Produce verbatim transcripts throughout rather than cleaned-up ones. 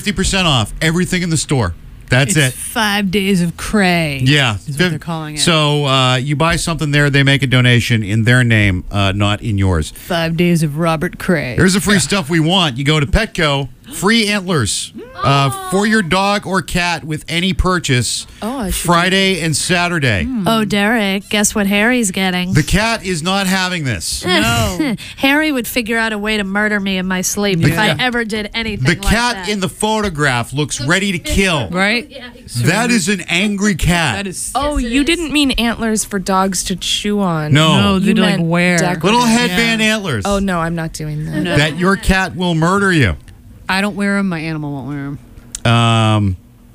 fifty percent off everything in the store. That's it's it. Five days of cray. Yeah. Is what they're calling it. So uh, you buy something there, they make a donation in their name, uh, not in yours. Five days of Robert Cray. Here's the free stuff we want. You go to Petco, free antlers uh, for your dog or cat with any purchase Oh, I should Friday and Saturday. Oh, Derek, guess what Harry's getting? The cat is not having this. No. Harry would figure out a way to murder me in my sleep if I ever did anything The like cat that. in the photograph looks ready to kill. Right? That is an angry cat. That is. Oh, you didn't mean antlers for dogs to chew on. No. No, You they like meant wear. decorative. Little headband antlers. Oh, no, I'm not doing that. No. That your cat will murder you. I don't wear them. My animal won't wear them. Um,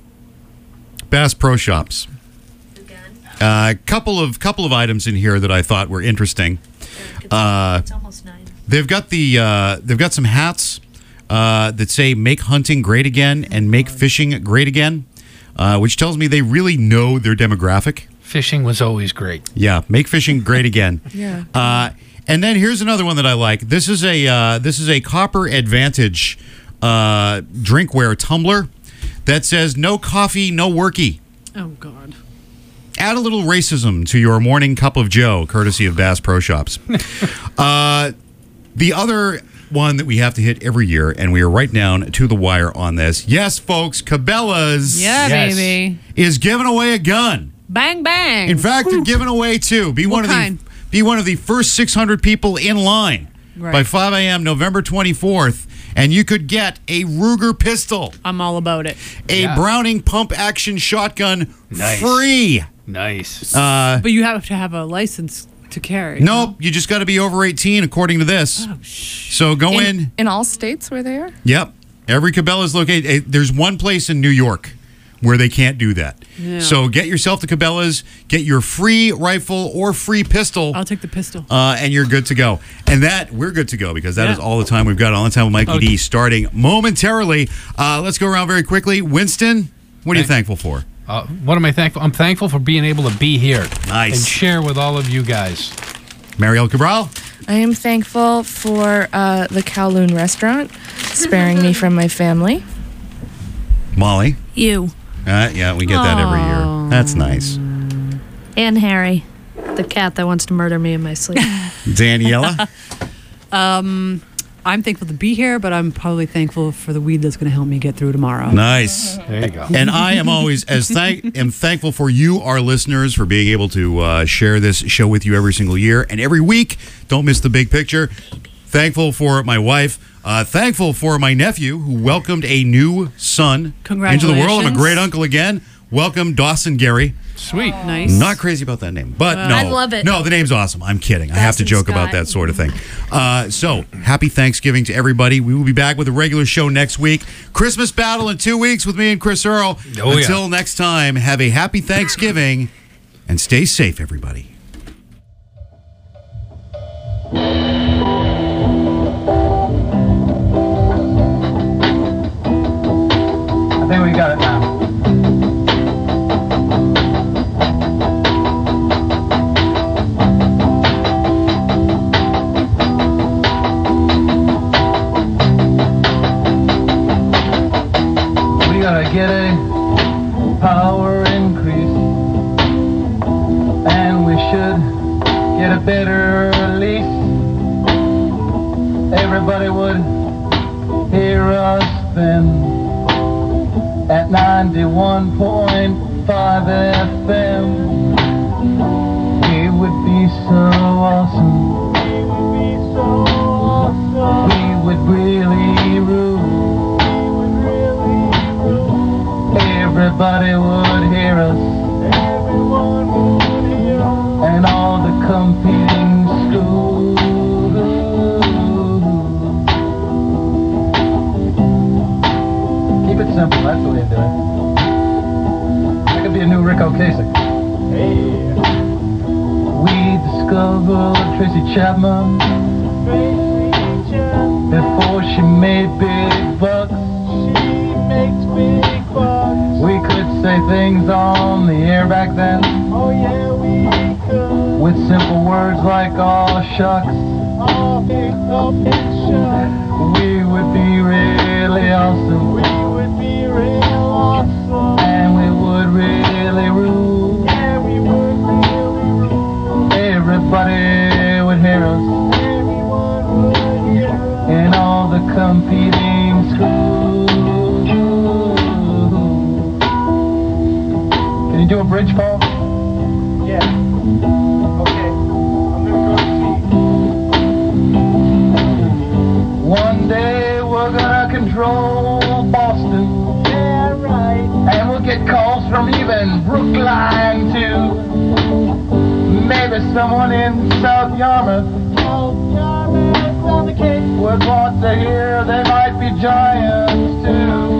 Bass Pro Shops. A uh, couple of couple of items in here that I thought were interesting. Uh, It's almost nine. they've got the uh, they've got some hats uh, that say "Make hunting great again" and "Make fishing great again," uh, which tells me they really know their demographic. Fishing was always great. Yeah, make fishing great again. Yeah. Uh, and then here's another one that I like. This is a uh, this is a Copper Advantage uh, drinkware tumbler that says "No coffee, no worky." Oh, God. Add a little racism to your morning cup of Joe, courtesy of Bass Pro Shops. uh, the other one that we have to hit every year, and we are right down to the wire on this. Yes, folks, Cabela's Yeah, Yes. baby. is giving away a gun. Bang, bang. In fact, they're giving away two. Be one What of kind? the be one of the first six hundred people in line Right. by five a.m. November twenty-fourth, and you could get a Ruger pistol, I'm all about it. a Yeah. Browning pump action shotgun, Nice. free. Nice. Uh, But you have to have a license to carry. nope, you just got to be over eighteen, according to this. Oh, sh- So go in. In, in all states where they are? Yep, every Cabela's located. eh, There's one place in New York where they can't do that. Yeah. So get yourself to Cabela's, get your free rifle or free pistol. I'll take the pistol. Uh, and you're good to go. And that, we're good to go because that Yeah. is all the time we've got. All the time with Mikey Okay. D starting momentarily. Uh, let's go around very quickly. Winston, what are you Thank- thankful for? Uh, what am I thankful? I'm thankful for being able to be here. Nice. And share with all of you guys. Mariel Cabral? I am thankful for uh, the Kowloon restaurant, sparing me from my family. Molly? You Uh, yeah, we get that every year. That's nice. and Harry, the cat that wants to murder me in my sleep. Daniela? I'm thankful to be here, but I'm probably thankful for the weed that's going to help me get through tomorrow. Nice. There you go. And I am always as thank am thankful for you, our listeners, for being able to uh, share this show with you every single year and every week. Don't miss the big picture. Thankful for my wife. Uh, thankful for my nephew who welcomed a new son into the world. I'm a great uncle again. Welcome Dawson Gary. Sweet. Nice. Not crazy about that name, but no, I love it. No, the name's awesome. I'm kidding. I have to Dawson joke about Scott. that sort of thing. Uh, so, happy Thanksgiving to everybody. We will be back with a regular show next week. Christmas battle in two weeks with me and Chris Earl. Oh, yeah. Until next time, have a happy Thanksgiving and stay safe, everybody. I think we got it now. We gotta get a power increase, and we should get a better lease. Everybody would hear us then at ninety-one point five F M. It would be so awesome. We would really rule. Everybody would hear us. And all the competing schools. Keep it simple, that's the way to do it. That could be a new Rick Ocasek. We discovered Tracy Chapman before she made big bucks. We could say things on the air back then. Oh yeah, we could. With simple words like "aw shucks." We would be really awesome. We would be bridge, Paul? Yeah. Okay. I'm gonna go see. One day we're gonna control Boston. Yeah, right. And we'll get calls from even Brookline too. Maybe someone in South Yarmouth. South Yarmouth on the Cape would want to hear they might be giants too.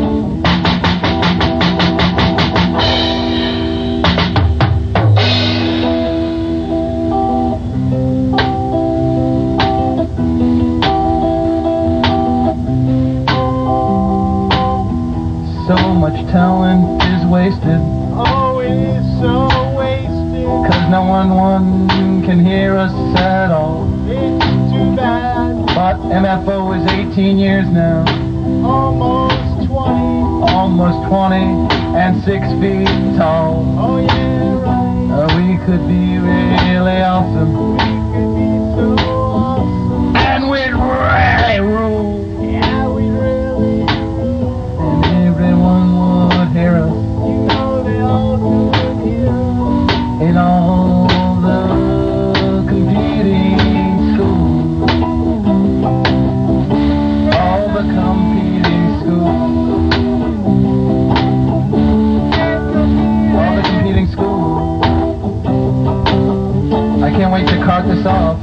So much talent is wasted. Oh, it is so wasted. Cause no one, one can hear us at all. It's too bad. But M F O is eighteen years now. Almost twenty. Almost twenty and six feet tall. Oh yeah, right. Uh, we could be really awesome. We could be so awesome. And we'd really rule. Yeah, we'd really rule. And everyone would hear us. You know they all could hear us. In all the competing schools. All the competing schools. All the competing schools. I can't wait to cart this off.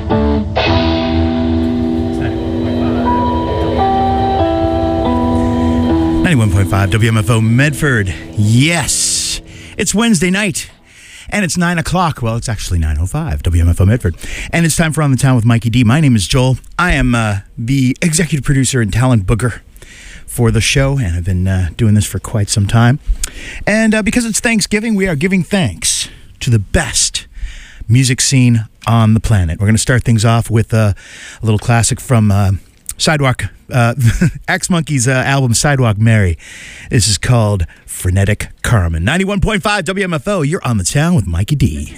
ninety-one point five W M F O Medford. Yes, it's Wednesday night, and it's nine o'clock. Well, it's actually nine oh five, W M F O Medford. And it's time for On the Town with Mikey D. My name is Joel. I am uh, the executive producer and talent booker for the show, and I've been uh, doing this for quite some time. And uh, because it's Thanksgiving, we are giving thanks to the best music scene on the planet. We're going to start things off with uh, a little classic from uh, Sidewalk, uh, Axe Monkey's uh, album Sidewalk Mary. This is called Frenetic Carmen. ninety-one point five W M F O, you're On the Town with Mikey D.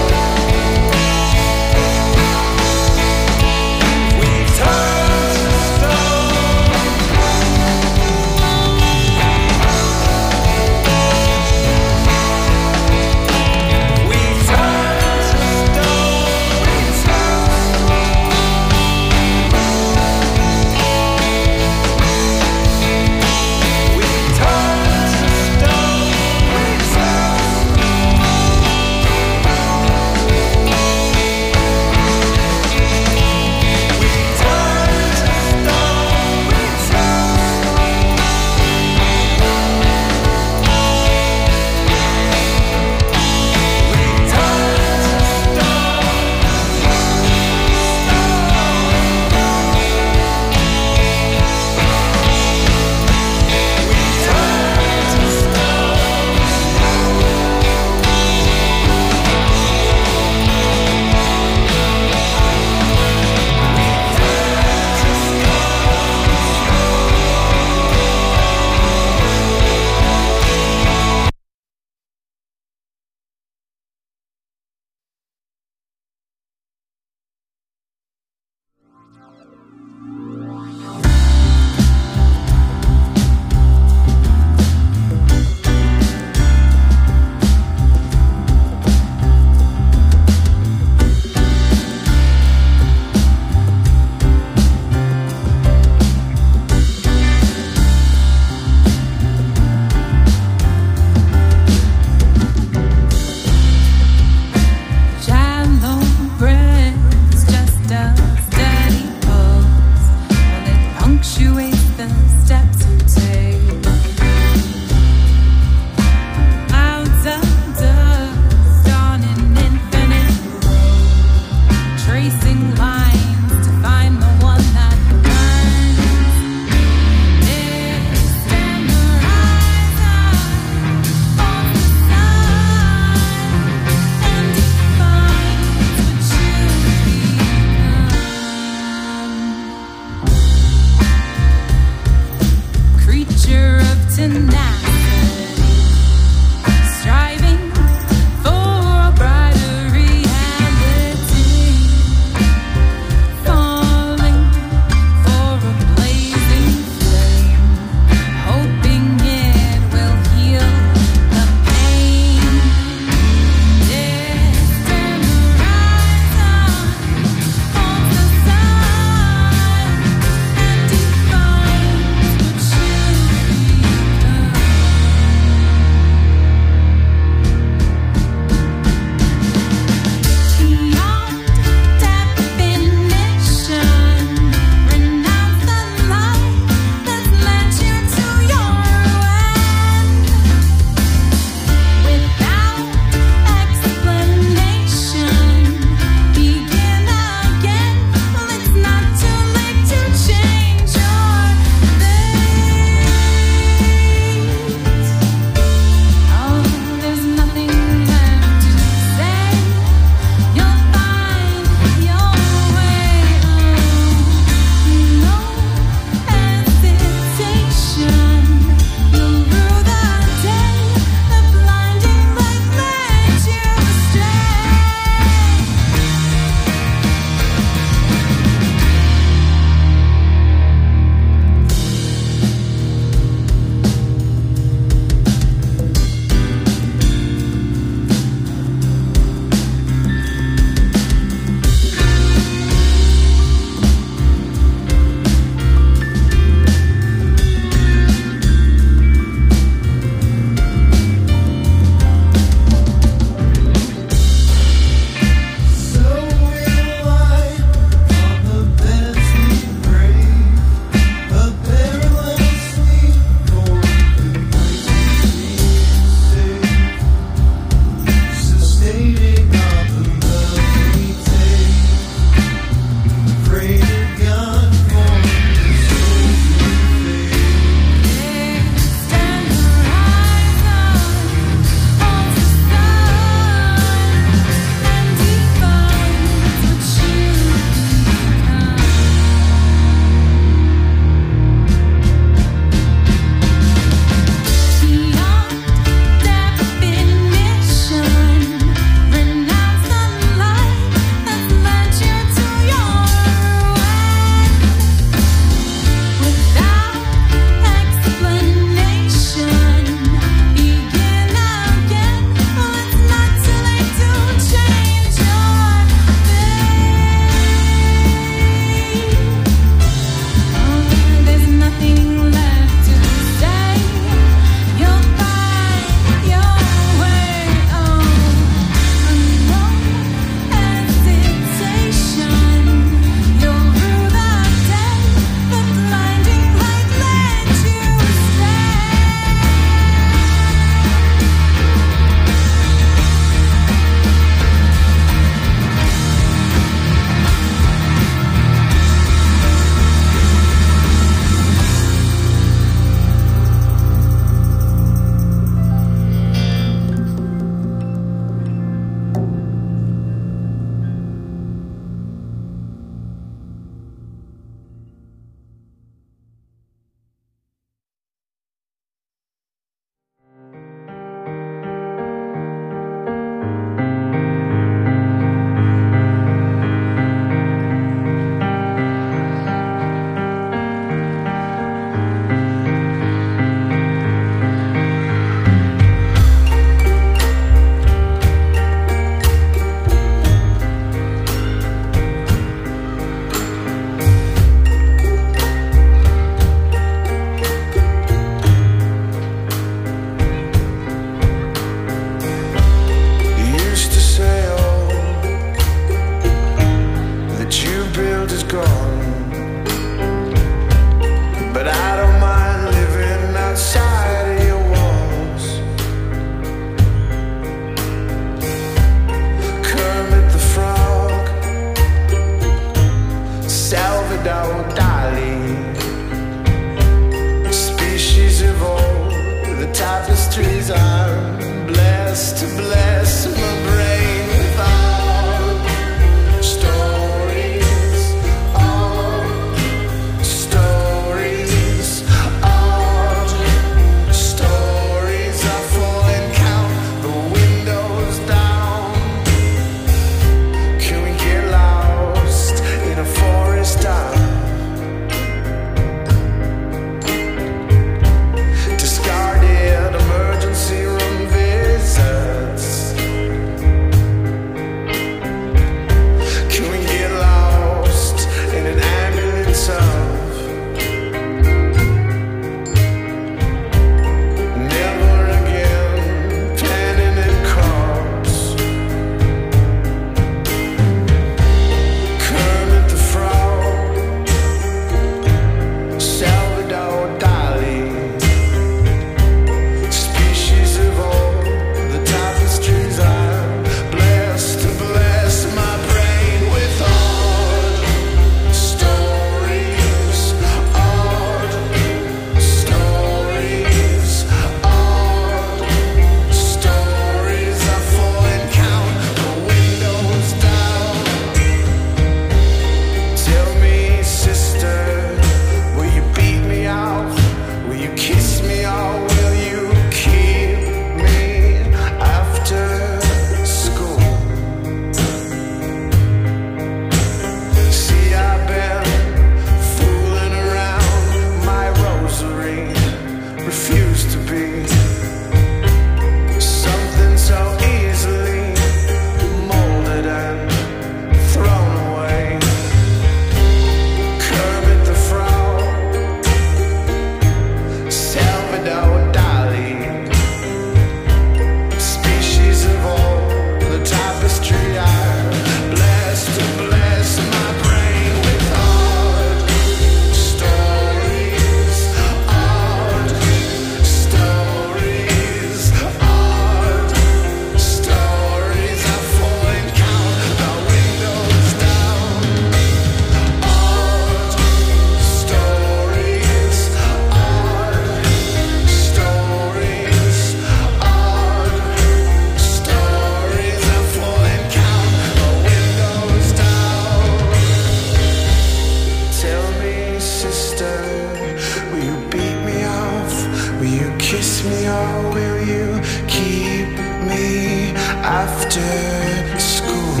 after school.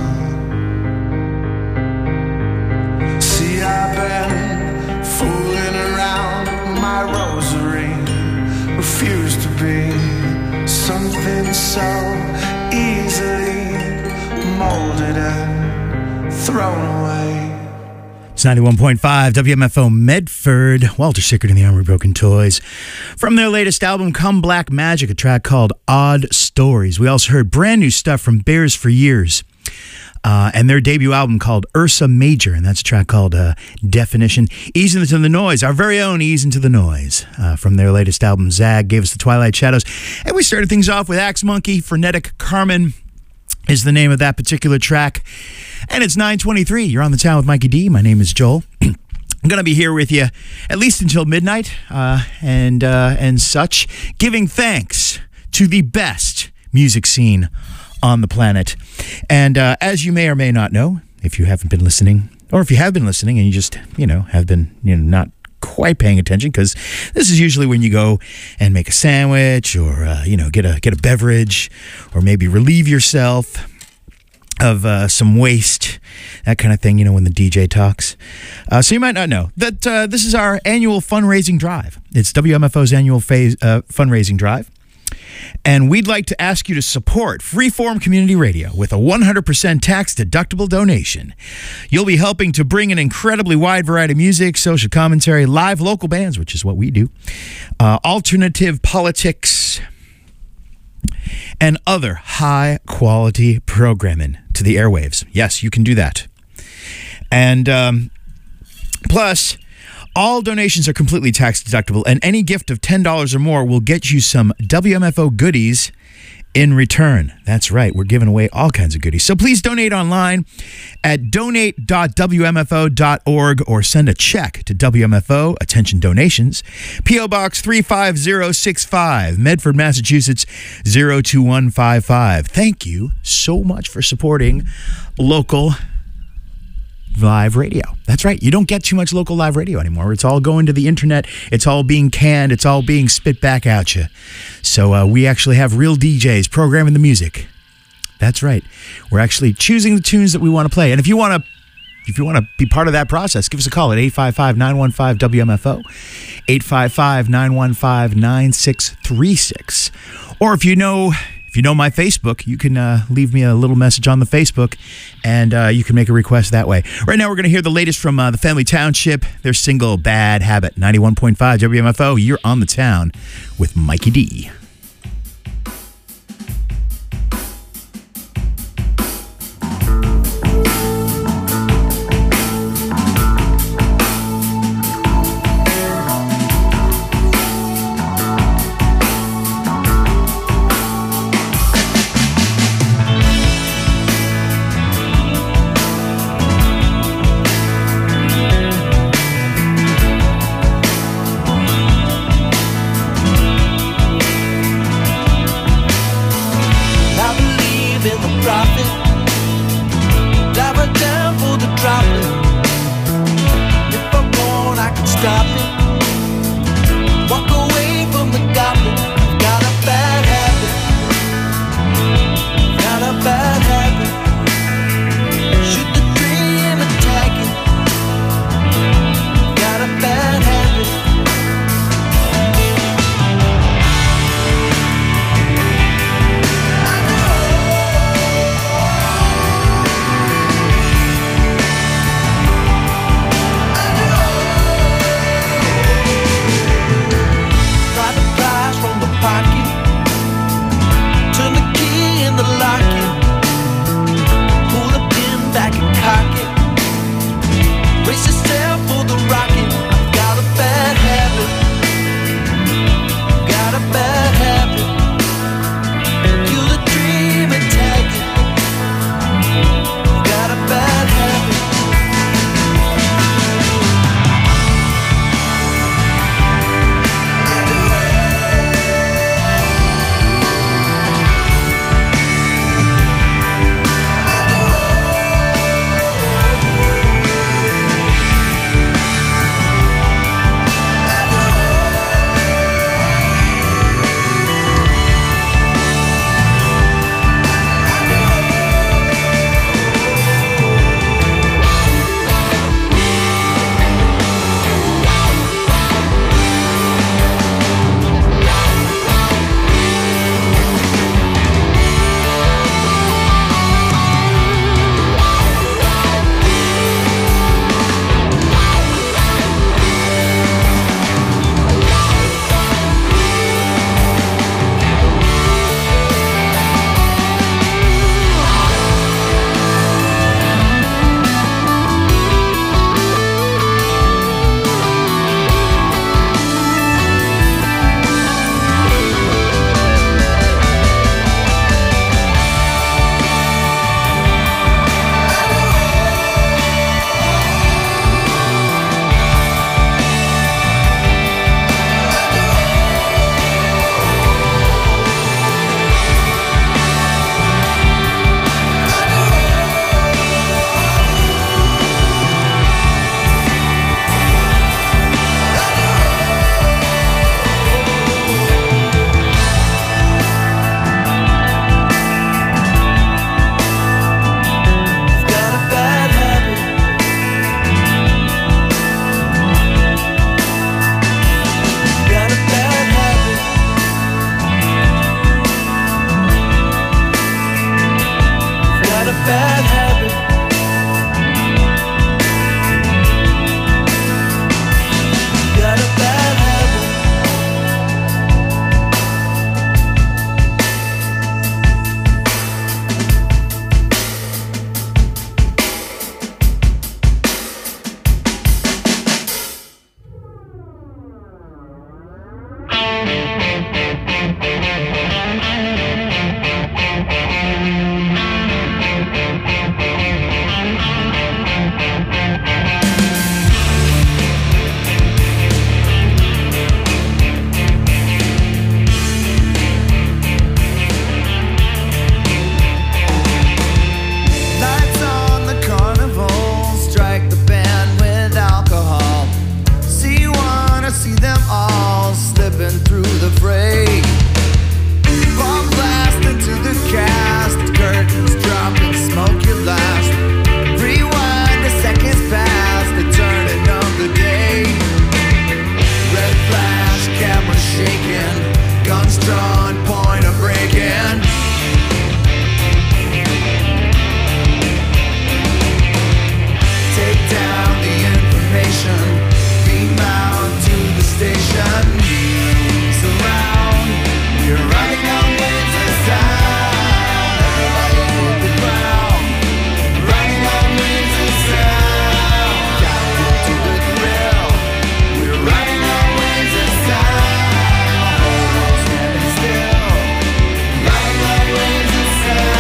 See, I've been fooling around my rosary, refused to be something so easily molded and thrown away. It's ninety-one point five W M F O Medford. Walter Sickert and the Armory Broken Toys. From their latest album, Come Black Magic, a track called Odd Stories. We also heard brand new stuff from Bears for Years. Uh, and their debut album called Ursa Major, and that's a track called uh, Definition. Ease Into the Noise, our very own Ease Into the Noise. Uh, from their latest album, Zag, gave us the Twilight Shadows. And we started things off with Axe Monkey, Frenetic Carmen is the name of that particular track. And it's nine twenty-three. You're on the town with Mikey D. My name is Joel. I'm going to be here with you at least until midnight uh, and uh, and such, giving thanks to the best music scene on the planet. And uh, as you may or may not know, if you haven't been listening, or if you have been listening and you just, you know, have been, you know, not quite paying attention, because this is usually when you go and make a sandwich or, uh, you know, get a get a beverage or maybe relieve yourself of uh, some waste, that kind of thing, you know, when the D J talks. Uh, so you might not know that uh, this is our annual fundraising drive. It's W M F O's annual phase, uh, fundraising drive. And we'd like to ask you to support Freeform Community Radio with a one hundred percent tax-deductible donation. You'll be helping to bring an incredibly wide variety of music, social commentary, live local bands, which is what we do, uh, alternative politics, and other high-quality programming to the airwaves. Yes, you can do that. And um, plus, all donations are completely tax-deductible, and any gift of ten dollars or more will get you some W M F O goodies in return. That's right, we're giving away all kinds of goodies. So please donate online at donate dot W M F O dot org or send a check to W M F O, Attention Donations, P O Box three five zero six five, Medford, Massachusetts zero two one five five. Thank you so much for supporting local live radio. That's right. You don't get too much local live radio anymore. It's all going to the internet. It's all being canned. It's all being spit back at you. So uh, we actually have real D Js programming the music. That's right. We're actually choosing the tunes that we want to play. And if you want to if you want to be part of that process, give us a call at eight five five, nine one five, W M F O, eight five five, nine one five, nine six three six. Or if you know If you know my Facebook, you can uh, leave me a little message on the Facebook, and uh, you can make a request that way. Right now, we're going to hear the latest from uh, the Family Township, their single Bad Habit. ninety-one point five W M F O, you're on the town with Mikey D. on point of breaking. Take down the information, beam out to the station. News around, we're riding on waves of sound. Everybody hit the ground, riding on waves of sound. Captive to the thrill, we're riding on waves of sound. The whole world's standing still, riding on waves of sound.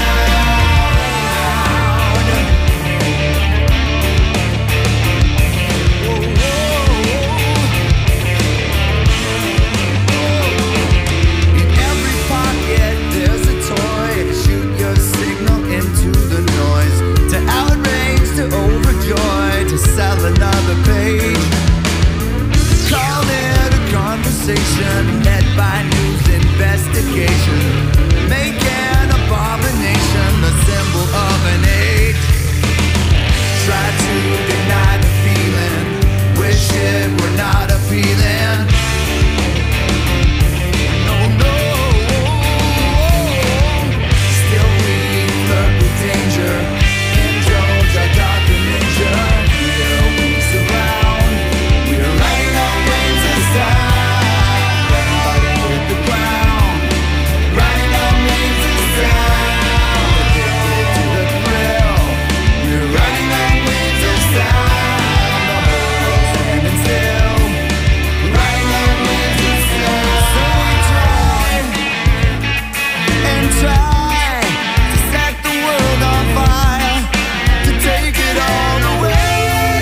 In every pocket there's a toy. Shoot your signal into the noise. To outrage, to overjoy, to sell another page. Call it a conversation, led by news investigation. Make an abomination the symbol of an age. Try to deny the feeling, wish it were not appealing. No, no. Still we flirt with danger. Indulge our darker nature. Here we surround. We're riding on waves of sound. Everybody hit the ground. Riding on waves of sound. Addicted to the thrill. We're riding on waves of sound. The whole world's standing still. Riding on waves of sound. So we try and try to set the world on fire, to take it all away.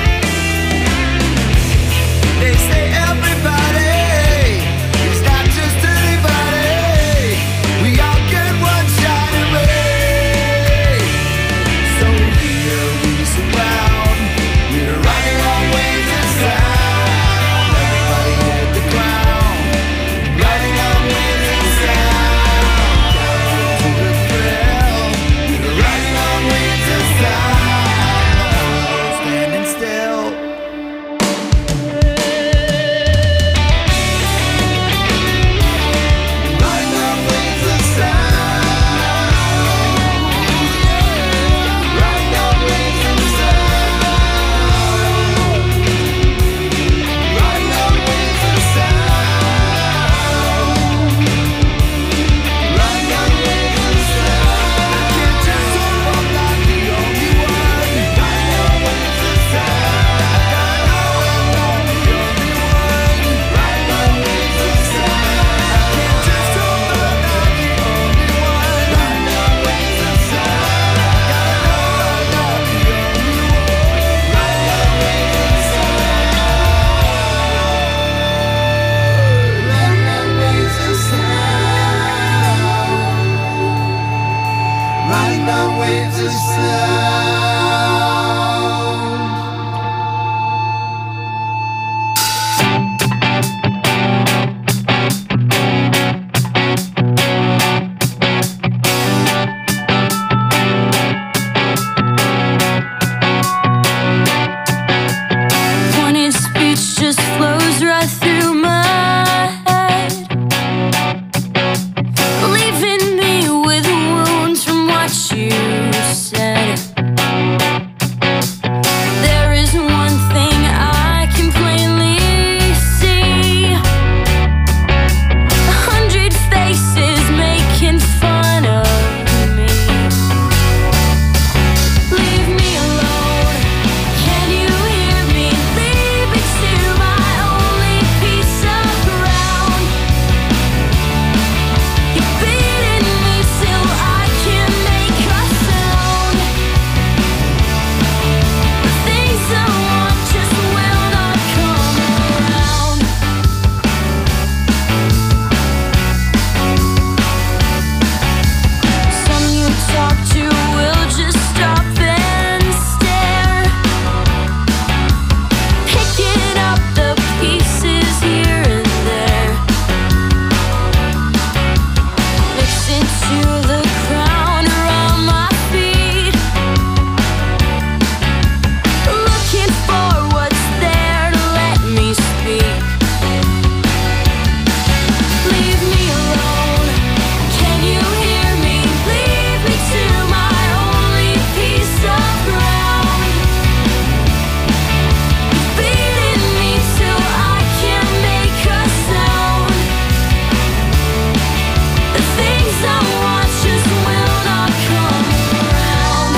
They say everybody is not just anybody. We all get one shot away. So here we surround. We're riding on waves of sound. Everybody hit the ground. Riding on waves of sound. Captive to the thrill. We're riding on waves of sound. The whole world's standing still. Riding on waves of sound. Riding on waves of sound. Riding on waves of sound. Riding on waves of sound. I can't just hope I'm not the only one. Riding on waves of sound. I know I'm not the only one. Riding on waves of sound. I can't just hope I'm not the only one. Riding on waves of sound. I know I'm not the only one. Riding on waves of sound. Riding on waves of sound. Riding on waves of sound. Pointed speech just flows right through my head, leaving me with wounds from what you said. things I want just will not come around.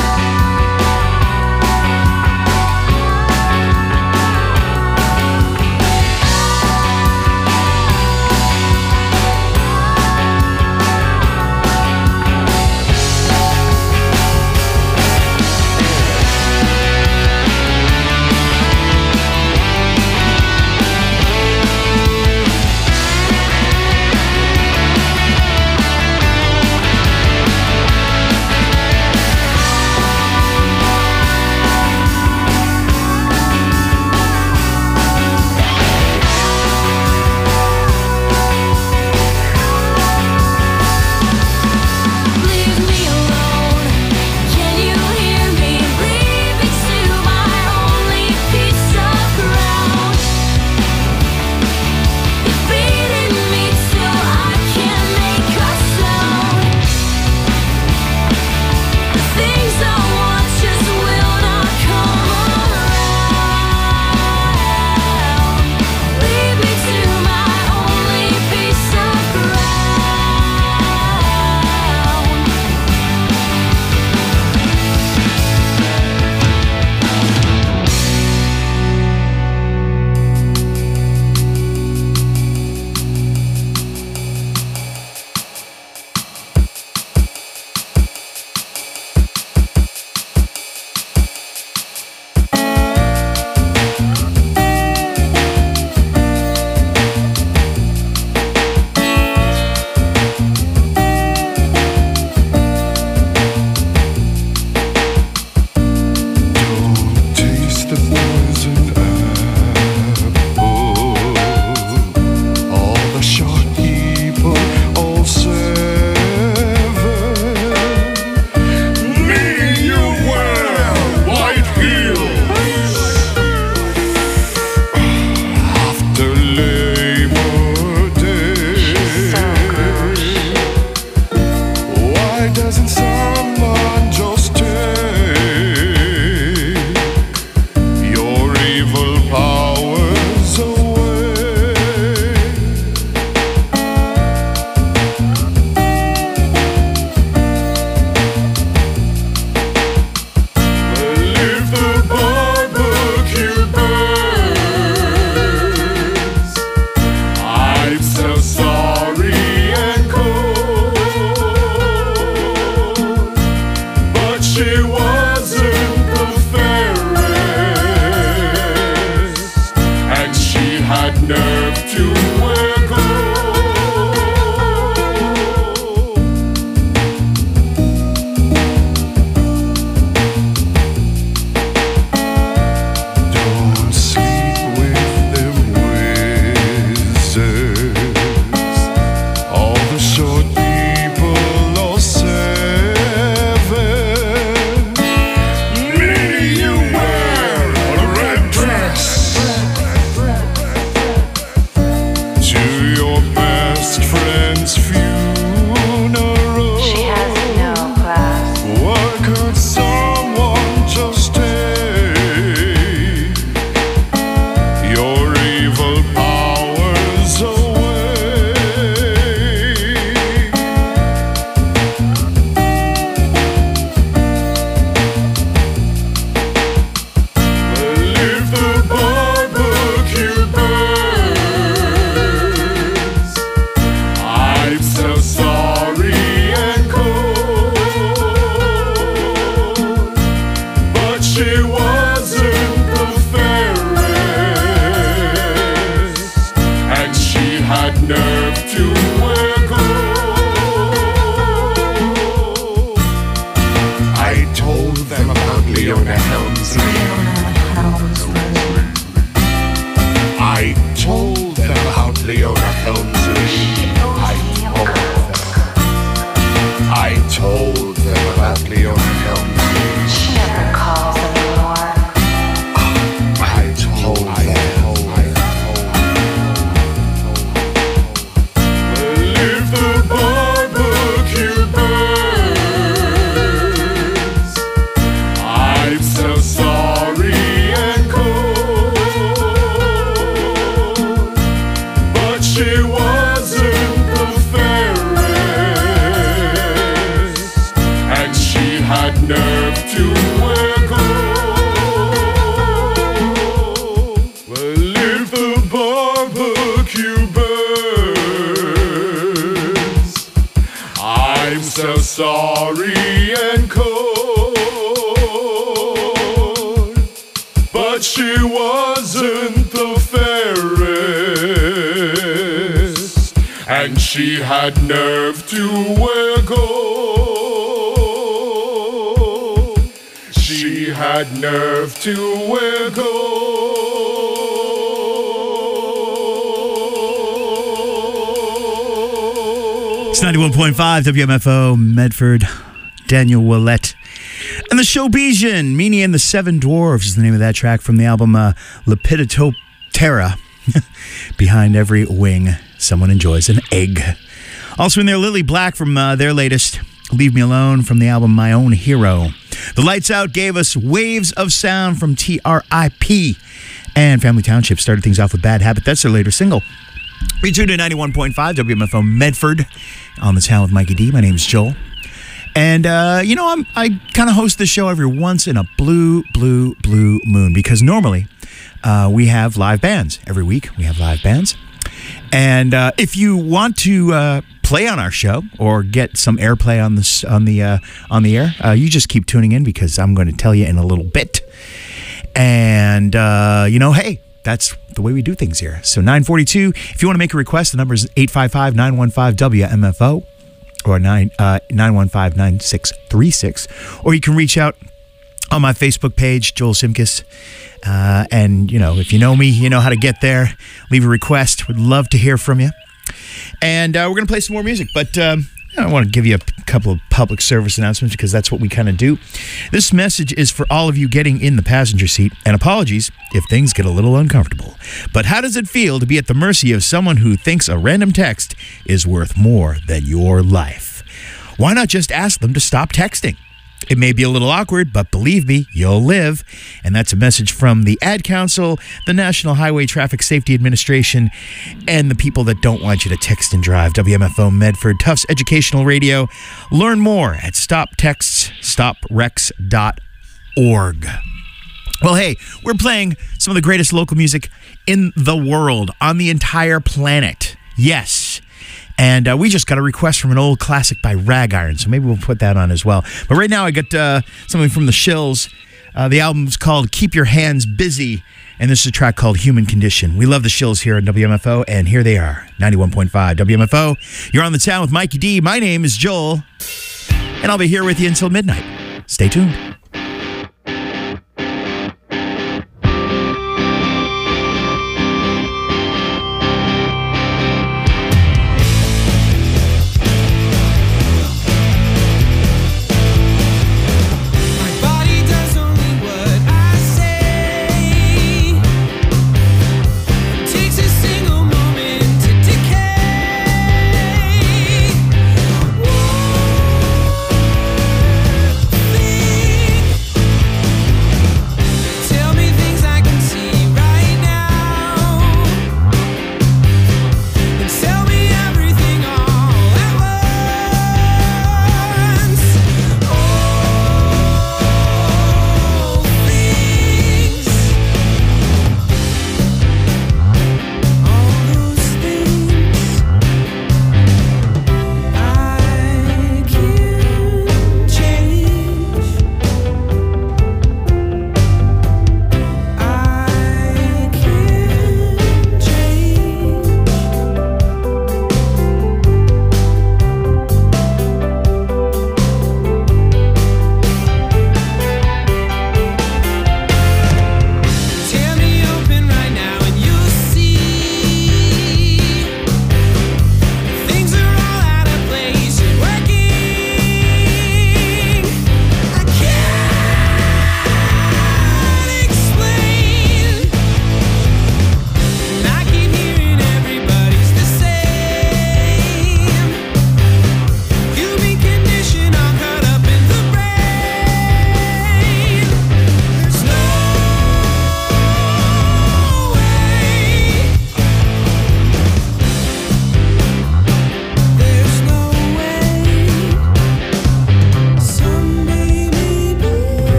I'm so sorry and cold, but she wasn't the fairest, and she had nerve to wear gold. She had nerve to wear gold. It's ninety-one point five W M F O Medford. Daniel Willette. And the Showbizian, Meanie and the Seven Dwarfs is the name of that track from the album uh, Lepidoptera. Behind every wing, someone enjoys an egg. Also in there, Lily Black from uh, their latest Leave Me Alone from the album My Own Hero. The Lights Out gave us Waves of Sound from T R I P. And Family Township started things off with Bad Habit. That's their later single. We tuned in ninety-one point five W M F O Medford on the Town with Mikey D. My name's Joel. And, uh, you know, I'm, I kind of host the show every once in a blue, blue, blue moon because normally uh, we have live bands. Every week we have live bands. And uh, if you want to uh, play on our show or get some airplay on the, on the, uh, on the air, uh, you just keep tuning in because I'm going to tell you in a little bit. And, uh, you know, hey, that's the way we do things here. So nine forty-two, if you want to make a request, the number is eight five five, nine one five, W M F O or nine one five, nine six three six. Or you can reach out on my Facebook page, Joel Simkus. Uh, and, you know, if you know me, you know how to get there. Leave a request. Would love to hear from you. And uh, we're going to play some more music. But um, I want to give you a couple of public service announcements because that's what we kind of do. This message is for all of you getting in the passenger seat. And apologies if things get a little uncomfortable. But how does it feel to be at the mercy of someone who thinks a random text is worth more than your life? Why not just ask them to stop texting? It may be a little awkward, but believe me, you'll live. And that's a message from the Ad Council, the National Highway Traffic Safety Administration, and the people that don't want you to text and drive. W M F O Medford, Tufts Educational Radio. Learn more at stop texts stop wrecks dot org. Well, hey, we're playing some of the greatest local music in the world, on the entire planet. Yes. And uh, we just got a request from an old classic by Rag Iron, so maybe we'll put that on as well. But right now I got uh, something from the Shills. Uh, the album's called Keep Your Hands Busy, and this is a track called Human Condition. We love the Shills here on W M F O, and here they are, ninety-one point five W M F O. You're on the Town with Mikey D. My name is Joel, and I'll be here with you until midnight. Stay tuned. Feel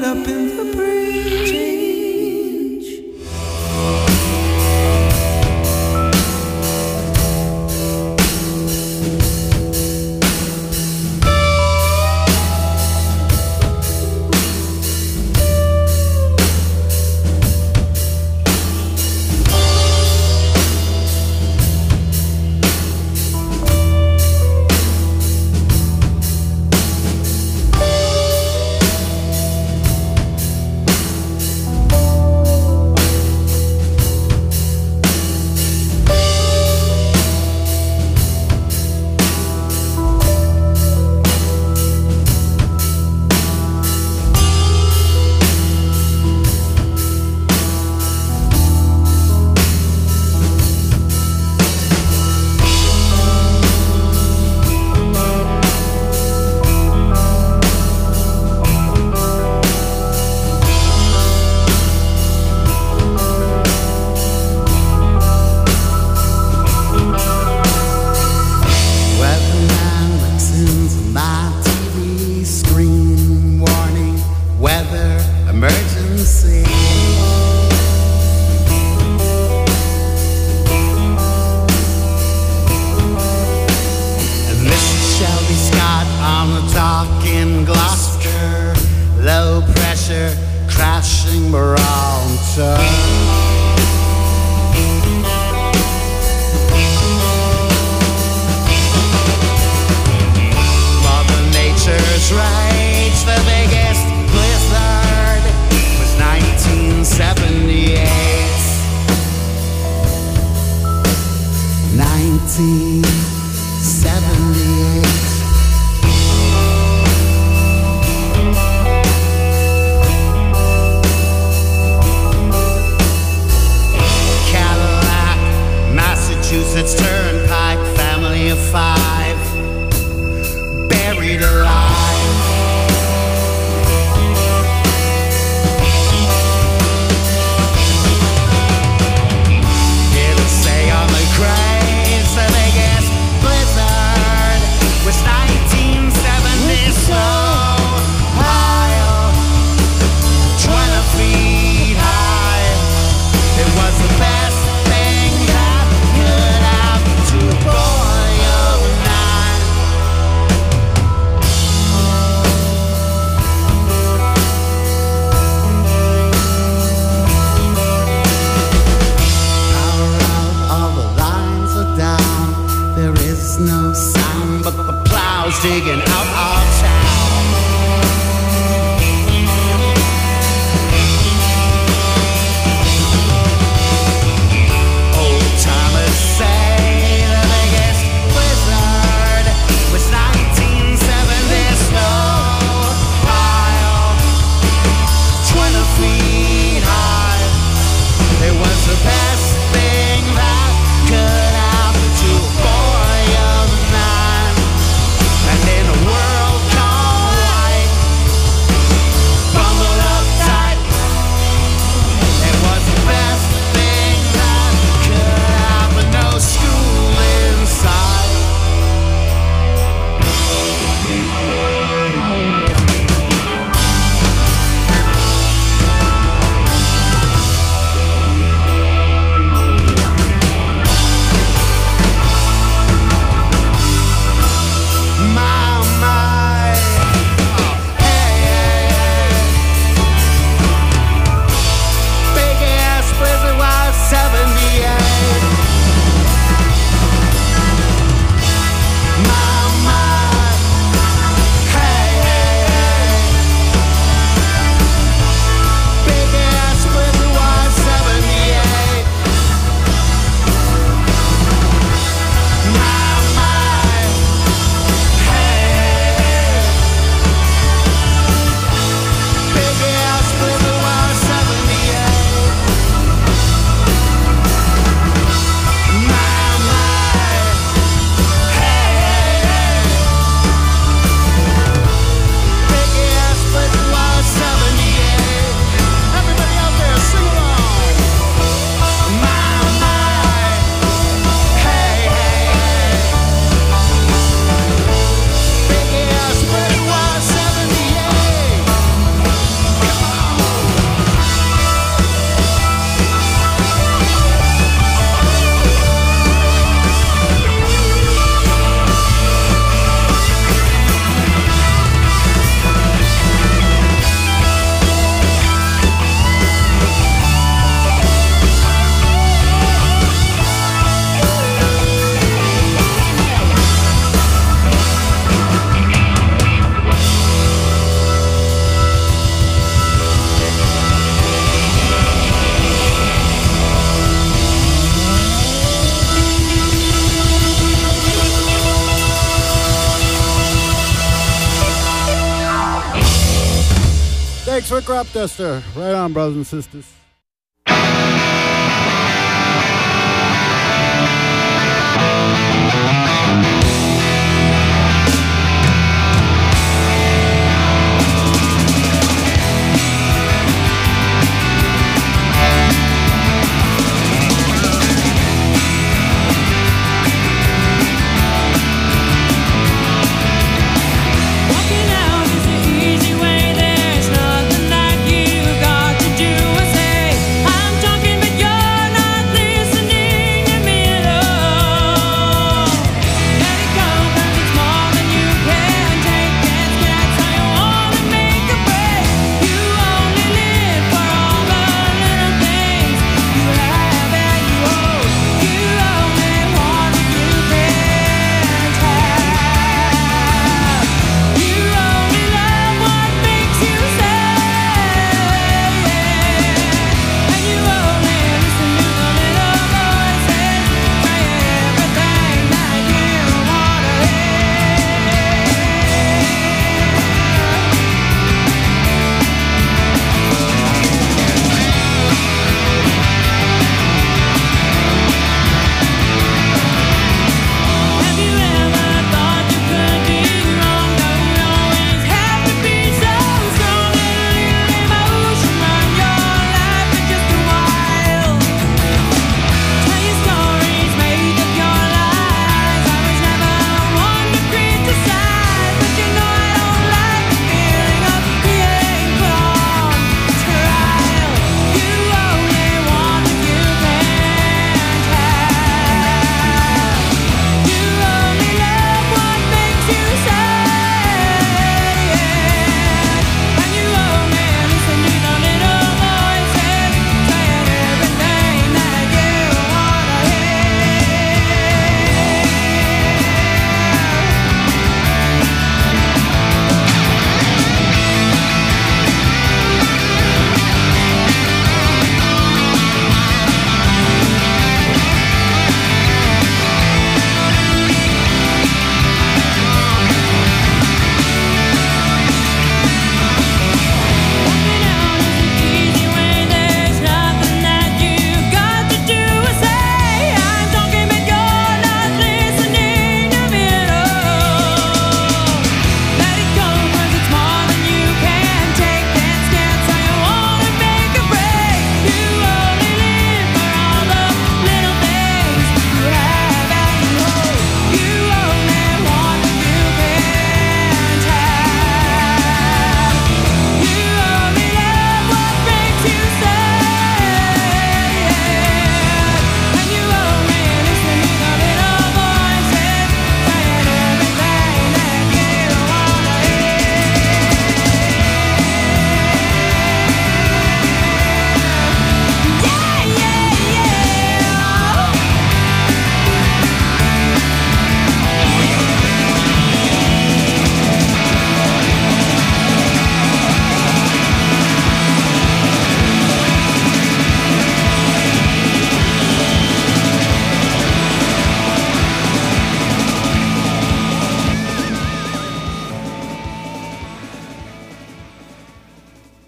right up in the breach. And then Thanks for Crop Duster. Right on, brothers and sisters.